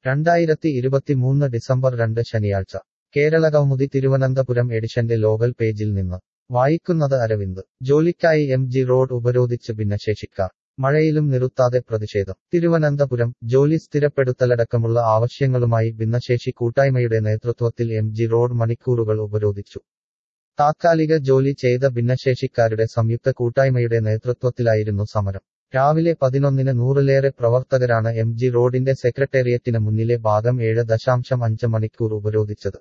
2023 December 2 ശനിയാഴ്ച കേരളകൗമുദി തിരുവനന്തപുരം എഡിഷന്റെ local പേജിൽ നിന്ന് വായിക്കുന്നത് അരവിന്ദ്. ജോലിക്കായി എം.ജി റോഡ് ഉപരോധിച്ച് ഭിന്നശേഷിക്കാർ. മഴയിലും നിർത്താതെ പ്രതിഷേധം. തിരുവനന്തപുരം ജോലി സ്ഥിരപ്പെടുത്തലടക്കമുള്ള ആവശ്യങ്ങളുമായി ഭിന്നശേഷി കൂട്ടായ്മയുടെ നേതൃത്വത്തിൽ എം.ജി റോഡ് മണിക്കൂറുകൾ ഉപരോധിച്ചു. താത്കാലിക ജോലി ചെയ്ത ഭിന്നശേഷിക്കാരുടെ സംയുക്ത കൂട്ടായ്മയുടെ നേതൃത്വത്തിലായിരുന്നു സമരം. രാവിലെ 11-ന് 100-ലേറെ പ്രവർത്തകരാണ് എം.ജി റോഡിന്റെ സെക്രട്ടേറിയറ്റിന് മുന്നിലെ ഭാഗം 7.5 മണിക്കൂർ ഉപരോധിച്ചത്.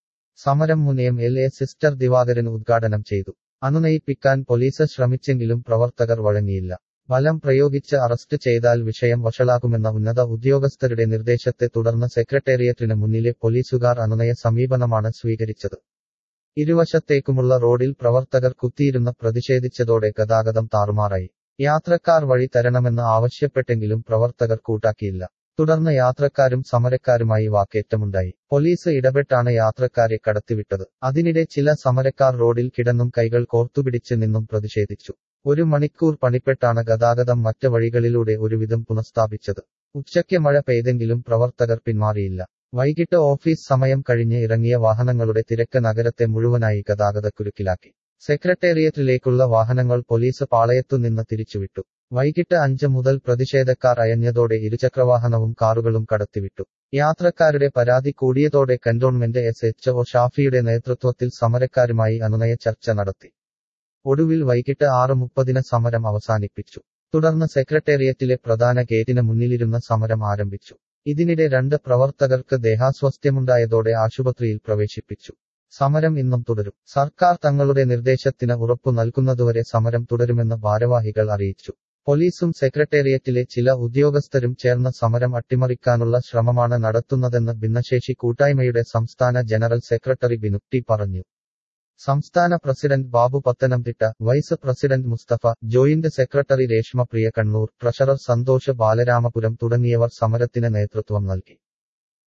സമരം മുൻ എം.എൽ.എ സിസ്റ്റർ ദിവാകരൻ ഉദ്ഘാടനം ചെയ്തു. അനുനയിപ്പിക്കാൻ പോലീസ് ശ്രമിച്ചെങ്കിലും പ്രവർത്തകർ വഴങ്ങിയില്ല. ബലം പ്രയോഗിച്ച് അറസ്റ്റ് ചെയ്താൽ വിഷയം വഷളാകുമെന്ന ഉന്നത ഉദ്യോഗസ്ഥരുടെ നിർദ്ദേശത്തെ തുടർന്ന് സെക്രട്ടേറിയറ്റിന് മുന്നിലെ പോലീസുകാർ അനുനയ സമീപനമാണ് സ്വീകരിച്ചത്. ഇരുവശത്തേക്കുമുള്ള റോഡിൽ പ്രവർത്തകർ കുത്തിയിരുന്ന് പ്രതിഷേധിച്ചതോടെ ഗതാഗതം താറുമാറായി. യാത്രക്കാർ വഴി തരണമെന്ന് ആവശ്യപ്പെട്ടെങ്കിലും പ്രവർത്തകർ കൂട്ടാക്കിയില്ല. തുടർന്ന് യാത്രക്കാരും സമരക്കാരുമായി വാക്കേറ്റമുണ്ടായി. പോലീസ് ഇടപെട്ടാണ് യാത്രക്കാരെ കടത്തിവിട്ടത്. അതിനിടെ ചില സമരക്കാർ റോഡിൽ കിടന്നും കൈകൾ കോർത്തുപിടിച്ച് നിന്നും പ്രതിഷേധിച്ചു. 1 മണിക്കൂർ പണിപ്പെട്ടാണ് ഗതാഗതം മറ്റ് വഴികളിലൂടെ ഒരുവിധം പുനഃസ്ഥാപിച്ചത്. ഉച്ചയ്ക്ക് മഴ പെയ്തെങ്കിലും പ്രവർത്തകർ പിന്മാറിയില്ല. വൈകിട്ട് ഓഫീസ് സമയം കഴിഞ്ഞ് ഇറങ്ങിയ വാഹനങ്ങളുടെ തിരക്ക് നഗരത്തെ മുഴുവനായി ഗതാഗതക്കുരുക്കിലാക്കി. സെക്രട്ടേറിയറ്റിലേക്കുള്ള വാഹനങ്ങൾ പോലീസ് പാളയത്തുനിന്ന് തിരിച്ചുവിട്ടു. വൈകിട്ട് 5 മുതൽ പ്രതിഷേധക്കാർ അയഞ്ഞതോടെ ഇരുചക്രവാഹനവും കാറുകളും കടത്തിവിട്ടു. യാത്രക്കാരുടെ പരാതി കൂടിയതോടെ കന്റോൺമെന്റ് എസ്.എച്ച്.ഒ ഷാഫിയുടെ നേതൃത്വത്തിൽ സമരക്കാരുമായി അനുനയ ചർച്ച നടത്തി. ഒടുവിൽ വൈകിട്ട് 6:30-ന് സമരം അവസാനിപ്പിച്ചു. തുടർന്ന് സെക്രട്ടേറിയറ്റിലെ പ്രധാന ഗേറ്റിന് മുന്നിലിരുന്ന് സമരം ആരംഭിച്ചു. ഇതിനിടെ 2 പ്രവർത്തകർക്ക് ദേഹാസ്വാസ്ഥ്യമുണ്ടായതോടെ ആശുപത്രിയിൽ പ്രവേശിപ്പിച്ചു. സമരം ഇന്നും തുടരും. സർക്കാർ തങ്ങളുടെ നിർദ്ദേശത്തിന് ഉറപ്പു നൽകുന്നതുവരെ സമരം തുടരുമെന്ന് ഭാരവാഹികൾ അറിയിച്ചു. പോലീസും സെക്രട്ടേറിയറ്റിലെ ചില ഉദ്യോഗസ്ഥരും ചേർന്ന് സമരം അട്ടിമറിക്കാനുള്ള ശ്രമമാണ് നടത്തുന്നതെന്ന് ഭിന്നശേഷി കൂട്ടായ്മയുടെ സംസ്ഥാന ജനറൽ സെക്രട്ടറി ബിനു ടി പറഞ്ഞു. സംസ്ഥാന president Babu Pathanamthitta, vice president Mustafa, joint secretary Reshma Priya Kannur, treasurer Santhosh Balaramapuram തുടങ്ങിയവർ സമരത്തിന് നേതൃത്വം നൽകി.